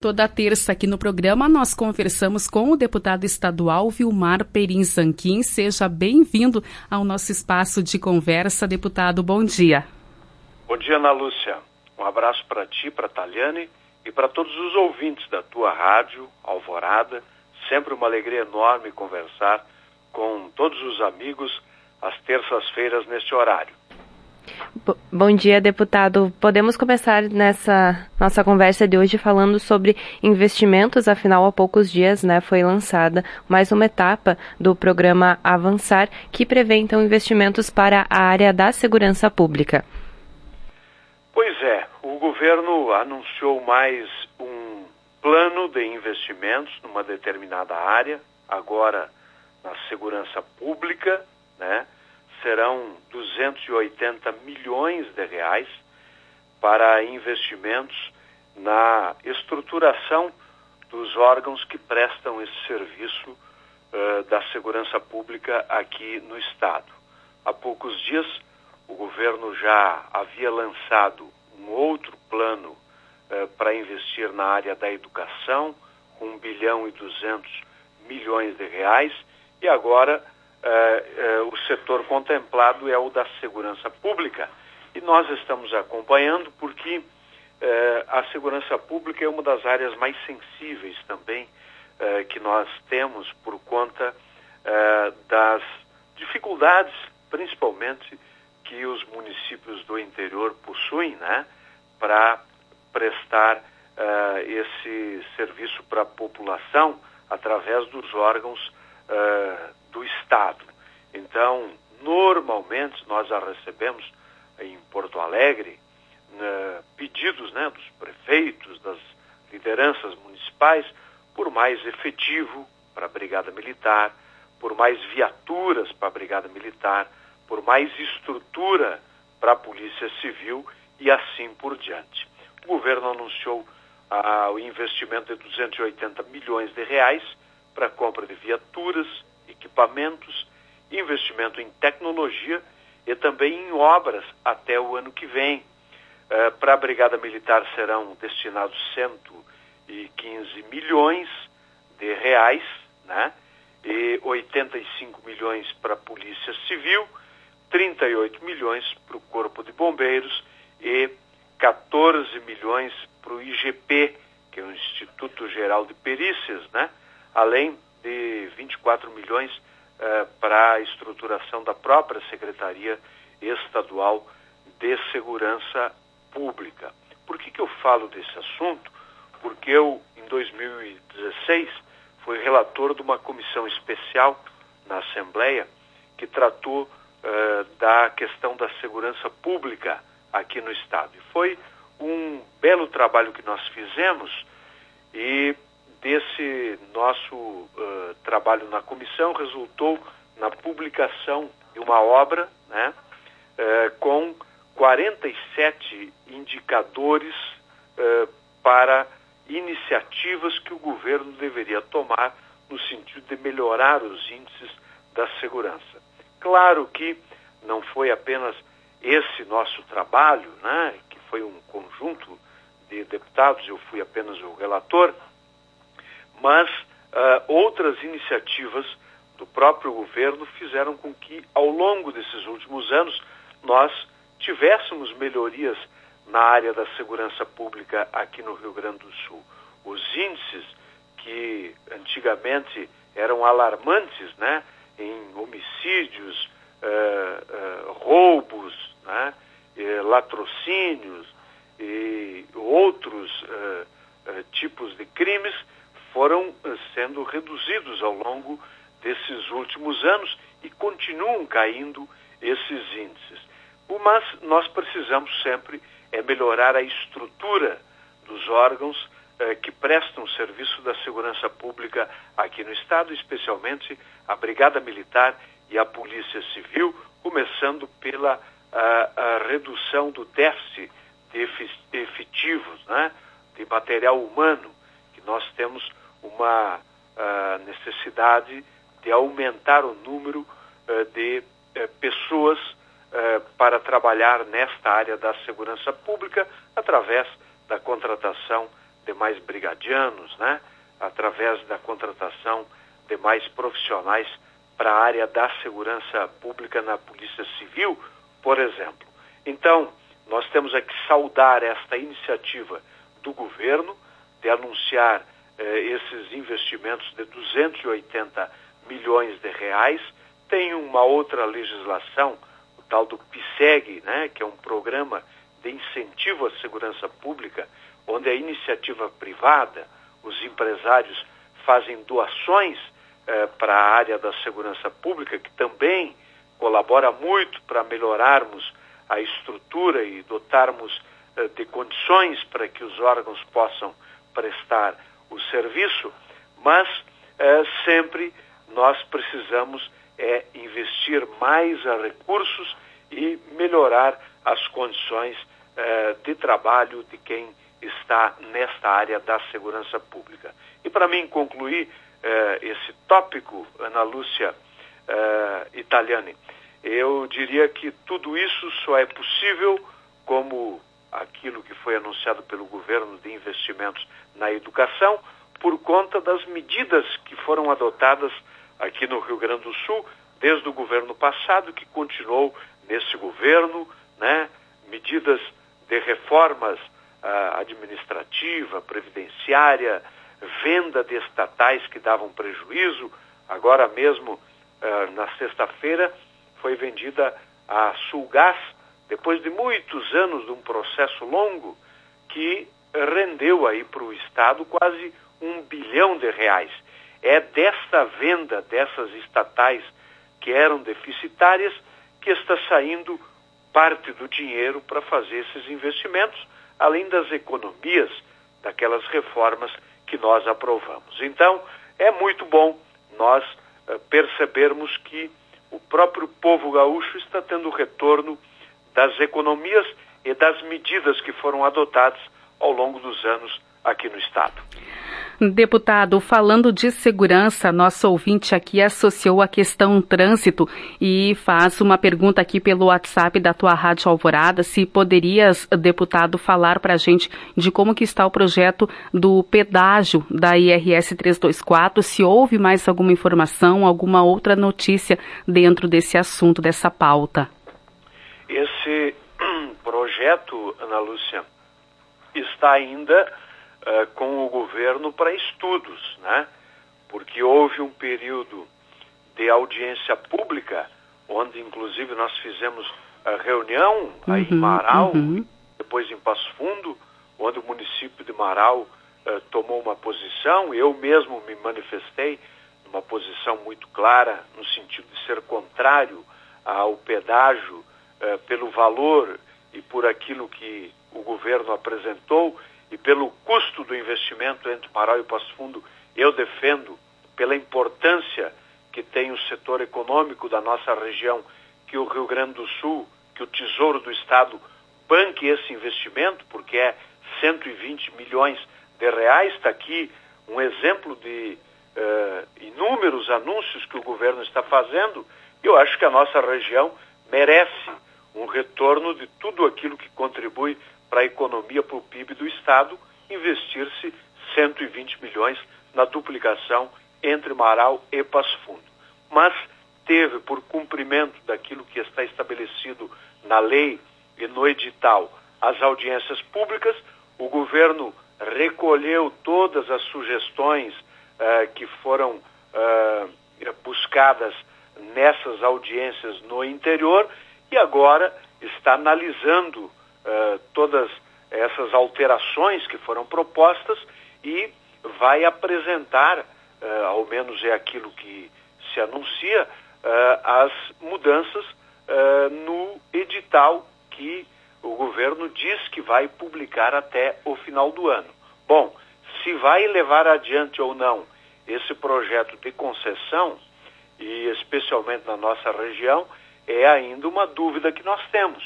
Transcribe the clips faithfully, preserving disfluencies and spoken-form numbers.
Toda terça aqui no programa nós conversamos com o deputado estadual Vilmar Perim Zanquim. Seja bem-vindo ao nosso espaço de conversa, deputado. Bom dia. Bom dia, Ana Lúcia. Um abraço para ti, para a Taliane e para todos os ouvintes da tua rádio, Alvorada. Sempre uma alegria enorme conversar com todos os amigos às terças-feiras neste horário. Bom dia, deputado. Podemos começar nessa nossa conversa de hoje falando sobre investimentos. Afinal, há poucos dias, né, foi lançada mais uma etapa do programa Avançar, que prevê, então, investimentos para a área da segurança pública. Pois é, o governo anunciou mais um plano de investimentos numa determinada área, agora na segurança pública, né? Serão duzentos e oitenta milhões de reais para investimentos na estruturação dos órgãos que prestam esse serviço uh, da segurança pública aqui no Estado. Há poucos dias, o governo já havia lançado um outro plano uh, para investir na área da educação, com um bilhão e duzentos milhões de reais, e agora Uh, uh, o setor contemplado é o da segurança pública. E nós estamos acompanhando porque uh, a segurança pública é uma das áreas mais sensíveis também uh, que nós temos por conta uh, das dificuldades, principalmente, que os municípios do interior possuem, né, para prestar uh, esse serviço para a população através dos órgãos uh, do Estado. Então, normalmente, nós já recebemos em Porto Alegre uh, pedidos, né, dos prefeitos, das lideranças municipais, por mais efetivo para a Brigada Militar, por mais viaturas para a Brigada Militar, por mais estrutura para a Polícia Civil e assim por diante. O governo anunciou uh, o investimento de duzentos e oitenta milhões de reais para a compra de viaturas, equipamentos, investimento em tecnologia e também em obras até o ano que vem. Uh, para a Brigada Militar serão destinados cento e quinze milhões de reais, né? E oitenta e cinco milhões para a Polícia Civil, trinta e oito milhões para o Corpo de Bombeiros e quatorze milhões para o I G P, que é o Instituto Geral de Perícias, né? Além de vinte e quatro milhões uh, para a estruturação da própria Secretaria Estadual de Segurança Pública. Por que que eu falo desse assunto? Porque eu, em dois mil e dezesseis, fui relator de uma comissão especial na Assembleia que tratou uh, da questão da segurança pública aqui no Estado. E foi um belo trabalho que nós fizemos e desse nosso uh, trabalho na comissão resultou na publicação de uma obra, né, uh, com quarenta e sete indicadores uh, para iniciativas que o governo deveria tomar no sentido de melhorar os índices da segurança. Claro que não foi apenas esse nosso trabalho, né, que foi um conjunto de deputados, eu fui apenas o relator, mas uh, outras iniciativas do próprio governo fizeram com que, ao longo desses últimos anos, nós tivéssemos melhorias na área da segurança pública aqui no Rio Grande do Sul. Os índices que antigamente eram alarmantes, né, em homicídios, uh, uh, roubos, né, e latrocínios e outros uh, uh, tipos de crimes, foram sendo reduzidos ao longo desses últimos anos e continuam caindo esses índices. Mas nós precisamos sempre é melhorar a estrutura dos órgãos eh, que prestam serviço da segurança pública aqui no Estado, especialmente a Brigada Militar e a Polícia Civil, começando pela a, a redução do déficit de efetivos, né, de material humano, que nós temos uma uh, necessidade de aumentar o número uh, de uh, pessoas uh, para trabalhar nesta área da segurança pública através da contratação de mais brigadianos, né? Através da contratação de mais profissionais para a área da segurança pública na Polícia Civil, por exemplo. Então, nós temos aqui saudar esta iniciativa do governo de anunciar eh, esses investimentos de duzentos e oitenta milhões de reais. Tem uma outra legislação, o tal do PISEG, né, que é um programa de incentivo à segurança pública, onde a iniciativa privada, os empresários fazem doações eh, para a área da segurança pública, que também colabora muito para melhorarmos a estrutura e dotarmos eh, de condições para que os órgãos possam prestar o serviço, mas eh, sempre nós precisamos é, investir mais recursos e melhorar as condições eh, de trabalho de quem está nesta área da segurança pública. E para mim concluir eh, esse tópico, Ana Lúcia eh, Italiani, eu diria que tudo isso só é possível como aquilo que foi anunciado pelo governo de investimentos na educação, por conta das medidas que foram adotadas aqui no Rio Grande do Sul, desde o governo passado, que continuou nesse governo, né? Medidas de reformas ah, administrativa, previdenciária, venda de estatais que davam prejuízo. Agora mesmo, ah, na sexta-feira, foi vendida a Sulgás, depois de muitos anos de um processo longo, que rendeu aí para o Estado quase um bilhão de reais. É desta venda dessas estatais que eram deficitárias que está saindo parte do dinheiro para fazer esses investimentos, além das economias daquelas reformas que nós aprovamos. Então, é muito bom nós uh, percebermos que o próprio povo gaúcho está tendo retorno das economias e das medidas que foram adotadas ao longo dos anos aqui no Estado. Deputado, falando de segurança, nosso ouvinte aqui associou a questão trânsito e faz uma pergunta aqui pelo WhatsApp da tua Rádio Alvorada, se poderias, deputado, falar para a gente de como que está o projeto do pedágio da I R S trezentos e vinte e quatro, se houve mais alguma informação, alguma outra notícia dentro desse assunto, dessa pauta. Esse projeto, Ana Lúcia, está ainda Uh, com o governo para estudos, né? Porque houve um período de audiência pública, onde inclusive nós fizemos a reunião uhum, aí em Marau, uhum. depois em Passo Fundo, onde o município de Marau uh, tomou uma posição. Eu mesmo me manifestei numa posição muito clara, no sentido de ser contrário ao pedágio uh, pelo valor e por aquilo que o governo apresentou, e pelo custo do investimento entre Marau e Passo Fundo. Eu defendo, pela importância que tem o setor econômico da nossa região, que o Rio Grande do Sul, que o Tesouro do Estado banque esse investimento, porque é cento e vinte milhões de reais. Está aqui um exemplo de uh, inúmeros anúncios que o governo está fazendo. E eu acho que a nossa região merece um retorno de tudo aquilo que contribui para a economia, para o P I B do Estado, investir-se cento e vinte milhões na duplicação entre Marau e Passo Fundo. Mas teve, por cumprimento daquilo que está estabelecido na lei e no edital, as audiências públicas, o governo recolheu todas as sugestões uh, que foram uh, buscadas nessas audiências no interior e agora está analisando Uh, todas essas alterações que foram propostas e vai apresentar, uh, ao menos é aquilo que se anuncia, uh, as mudanças uh, no edital que o governo diz que vai publicar até o final do ano. Bom, se vai levar adiante ou não esse projeto de concessão, e especialmente na nossa região, é ainda uma dúvida que nós temos,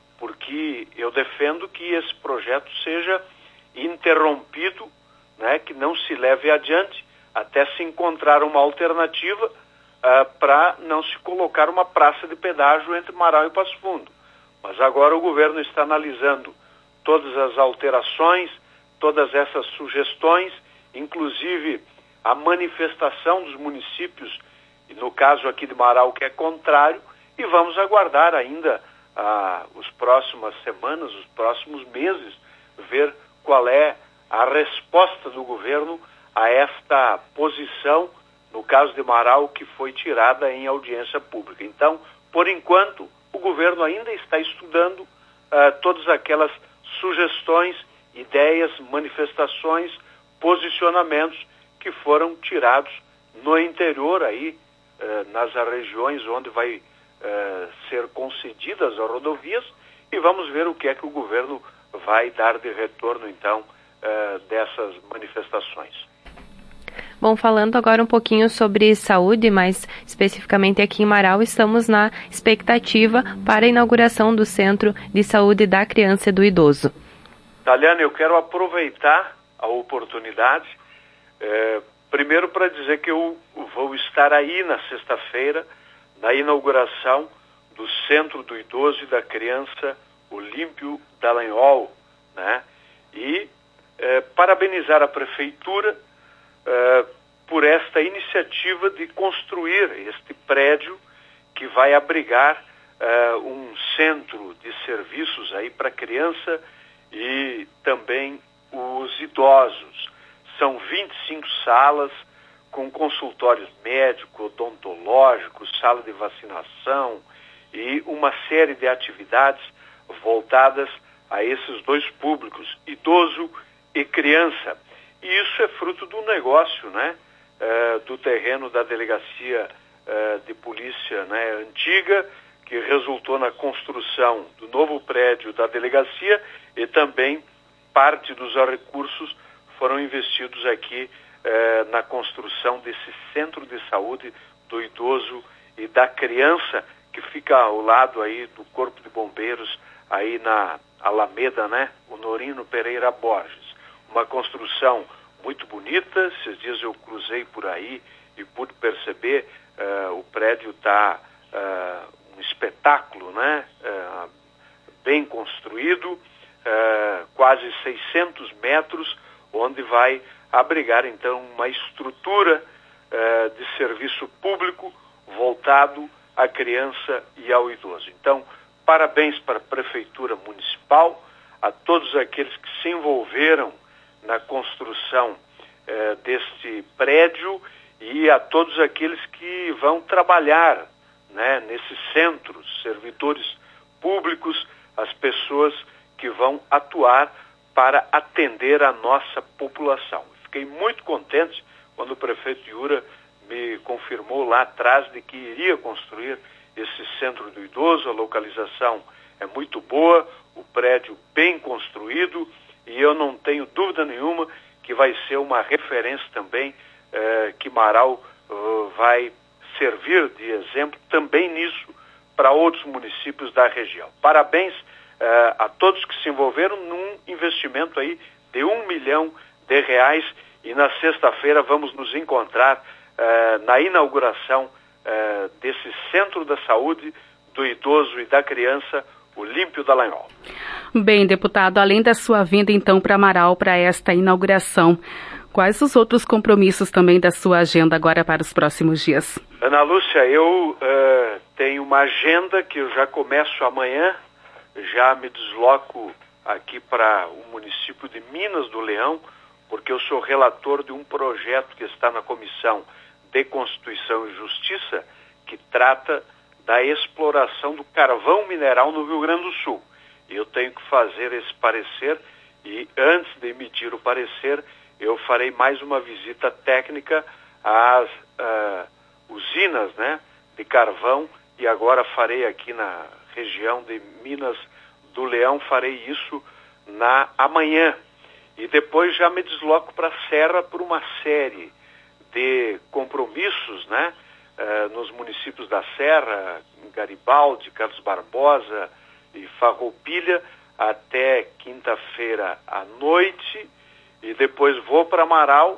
porque eu defendo que esse projeto seja interrompido, né, que não se leve adiante até se encontrar uma alternativa uh, para não se colocar uma praça de pedágio entre Marau e Passo Fundo. Mas agora o governo está analisando todas as alterações todas essas sugestões, inclusive a manifestação dos municípios, e no caso aqui de Marau, que é contrário, e vamos aguardar ainda ah, as próximas semanas, os próximos meses, ver qual é a resposta do governo a esta posição, no caso de Marau, que foi tirada em audiência pública. Então, por enquanto, o governo ainda está estudando ah, todas aquelas sugestões, ideias, manifestações, posicionamentos que foram tirados no interior aí, eh, nas regiões onde vai eh, ser concedidas as rodovias, e vamos ver o que é que o governo vai dar de retorno, então, eh, dessas manifestações. Bom, falando agora um pouquinho sobre saúde, mais especificamente aqui em Marau, estamos na expectativa para a inauguração do Centro de Saúde da Criança e do Idoso. Taliana, eu quero aproveitar a oportunidade, é, primeiro para dizer que eu vou estar aí na sexta-feira, na inauguração do Centro do Idoso e da Criança Olímpio Dallagnol, né? E é, parabenizar a Prefeitura é, por esta iniciativa de construir este prédio que vai abrigar é, um centro de serviços aí para criança e também os idosos. São vinte e cinco salas com consultórios médicos, odontológicos, sala de vacinação e uma série de atividades voltadas a esses dois públicos, idoso e criança. E isso é fruto do negócio, né? Uh, do terreno da delegacia uh, de polícia, né, antiga, que resultou na construção do novo prédio da delegacia, e também parte dos recursos foram investidos aqui uh, na construção desse centro de saúde do idoso e da criança, que fica ao lado aí do Corpo de Bombeiros, aí na Alameda, né, Honorino Pereira Borges. Uma construção muito bonita. Esses dias eu cruzei por aí e pude perceber, uh, o prédio está uh, um espetáculo, né? Uh, bem construído, uh, quase seiscentos metros, onde vai abrigar então uma estrutura uh, de serviço público voltado à criança e ao idoso. Então, parabéns para a Prefeitura Municipal, a todos aqueles que se envolveram na construção eh, deste prédio e a todos aqueles que vão trabalhar, né, nesses centros, servidores públicos, as pessoas que vão atuar para atender a nossa população. Fiquei muito contente quando o prefeito Yura me confirmou lá atrás de que iria construir esse centro do idoso. A localização é muito boa, o prédio bem construído, e eu não tenho dúvida nenhuma que vai ser uma referência também, eh, que Marau uh, vai servir de exemplo também nisso para outros municípios da região. Parabéns eh, a todos que se envolveram num investimento aí de um milhão de reais, e na sexta-feira vamos nos encontrar eh, na inauguração eh, desse Centro da Saúde do Idoso e da Criança Olímpio Dallagnol. Bem, deputado, além da sua vinda então para Marau para esta inauguração, quais os outros compromissos também da sua agenda agora para os próximos dias? Ana Lúcia, eu uh, tenho uma agenda que eu já começo amanhã, já me desloco aqui para o município de Minas do Leão, porque eu sou relator de um projeto que está na Comissão de Constituição e Justiça, que trata da exploração do carvão mineral no Rio Grande do Sul. Eu tenho que fazer esse parecer, e antes de emitir o parecer, eu farei mais uma visita técnica às uh, usinas, né, de carvão, e agora farei aqui na região de Minas do Leão, farei isso na amanhã. E depois já me desloco para a Serra por uma série de compromissos, né, Uh, nos municípios da Serra, Garibaldi, Carlos Barbosa e Farroupilha, até quinta-feira à noite, e depois vou para Marau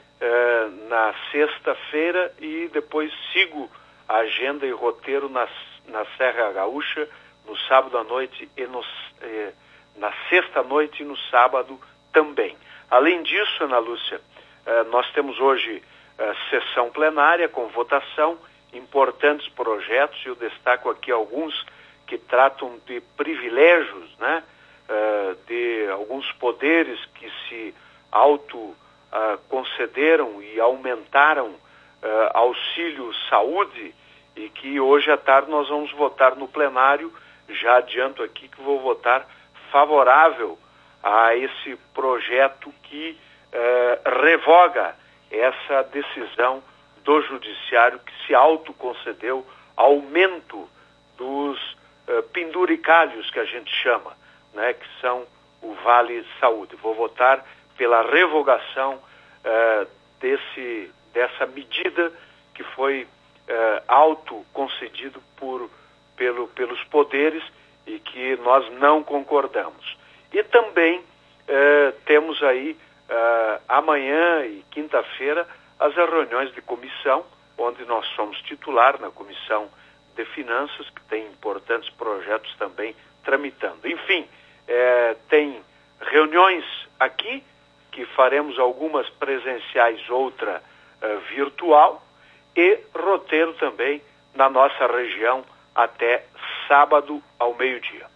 uh, na sexta-feira, e depois sigo a agenda e roteiro nas, na Serra Gaúcha no sábado à noite e no, eh, na sexta-noite e no sábado também. Além disso, Ana Lúcia, uh, nós temos hoje uh, sessão plenária com votação, importantes projetos, e eu destaco aqui alguns que tratam de privilégios, né? Uh, de alguns poderes que se auto uh, concederam e aumentaram uh, auxílio saúde, e que hoje à tarde nós vamos votar no plenário. Já adianto aqui que vou votar favorável a esse projeto que uh, revoga essa decisão do judiciário que se autoconcedeu aumento dos uh, penduricalhos que a gente chama, né, que são o Vale Saúde. Vou votar pela revogação uh, desse, dessa medida que foi uh, autoconcedido por, pelo, pelos poderes e que nós não concordamos. E também uh, temos aí uh, amanhã e quinta-feira as reuniões de comissão, onde nós somos titular na Comissão de Finanças, que tem importantes projetos também tramitando. Enfim, é, tem reuniões aqui, que faremos algumas presenciais, outra uh, virtual, e roteiro também na nossa região até sábado ao meio-dia.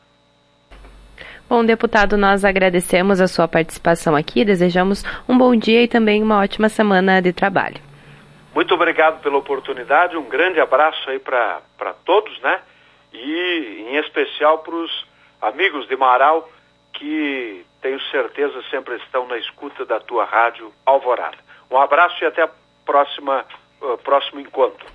Bom, deputado, nós agradecemos a sua participação aqui, desejamos um bom dia e também uma ótima semana de trabalho. Muito obrigado pela oportunidade, um grande abraço aí para todos, né? E em especial para os amigos de Marau, que tenho certeza sempre estão na escuta da tua rádio Alvorada. Um abraço e até a próxima, uh, próximo encontro.